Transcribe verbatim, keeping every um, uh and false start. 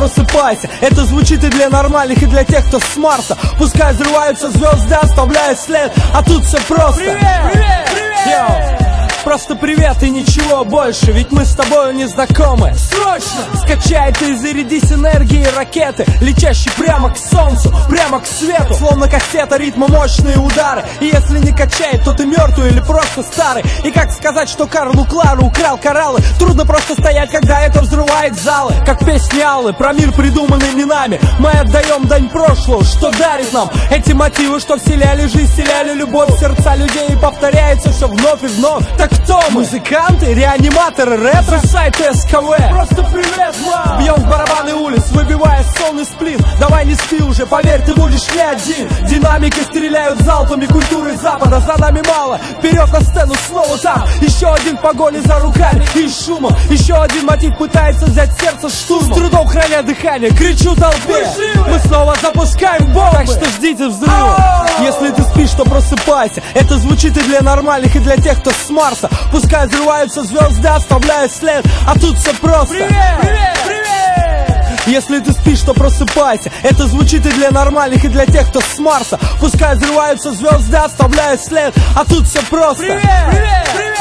просыпайся. Это звучит и для нормальных, и для тех, кто с Марса. Пускай взрываются звезды, оставляя след, а тут все просто. Привет, привет, привет. Йоу. Просто привет и ничего больше, ведь мы с тобою не знакомы. Срочно! Скачай ты и зарядись энергией ракеты, летящей прямо к солнцу, прямо к свету. Словно кассета, ритма, мощные удары. И если не качает, то ты мертвый или просто старый. И как сказать, что Карлу Клару украл кораллы? Трудно просто стоять, когда это взрывает залы. Как песни Аллы про мир, придуманный не нами. Мы отдаем дань прошлому, что дарит нам эти мотивы, что вселяли жизнь, вселяли любовь в сердца людей. И повторяется все вновь и вновь. Так кто мы? Музыканты, реаниматоры, ретро, сайт СКВ. Просто привет, мам! Бьем в барабаны улиц, выбивая сонный сплин. Давай не спи уже, поверь, ты будешь не один. Динамики стреляют залпами культуры Запада. За нами мало, вперед на сцену, снова там. Еще один в погоне за руками и шумом. Еще один мотив пытается взять сердце штурмом. С трудом храня дыхание, кричу толпе. Мы снова запускаем бомбы. Так что ждите взрыва. Если ты спишь, то просыпайся. Это звучит и для нормальных, и для тех, кто с Марса. Пускай взрываются звезды, оставляя след, а тут все просто. Привет, привет, привет. Если ты спишь, то просыпайся. Это звучит и для нормальных, и для тех, кто с Марса. Пускай взрываются звезды, оставляя след, а тут все просто. Привет, привет, привет.